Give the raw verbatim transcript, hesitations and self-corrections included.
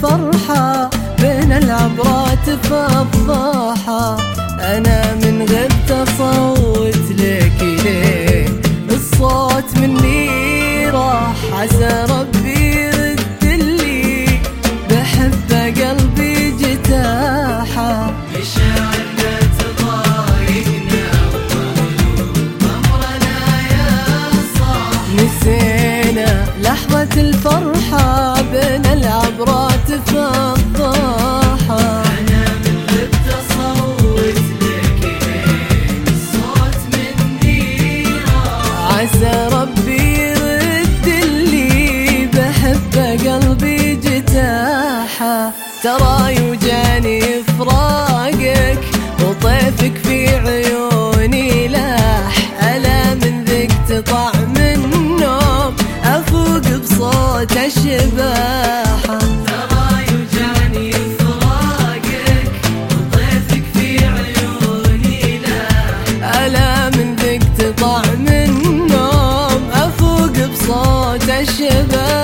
الفرحة بين العبرات فضاحة. أنا من غبت أصوت لك ليه الصوت مني راح، عسى ربي يرد اللي بحبه قلبي جتاحة. مشاعرنا تضايقنا وأمرنا يا صاح، نسينا لحظة الفرحة بين العبرات فضاحة. أنا من غبت أصوت لك ليه الصوت مني راح، عسى ربي يرد اللي بحبه قلبي جتاحة. ترى يوجاني فراقك وطيفك في عيوني لاح، ألا من ذيك طعم النوم أفوق بصوت الشباحة. ترى يوجعني فراقك وطيفك في عيوني لاح، ألا من ذيك طعم النوم أفوق بصوت الشباحة.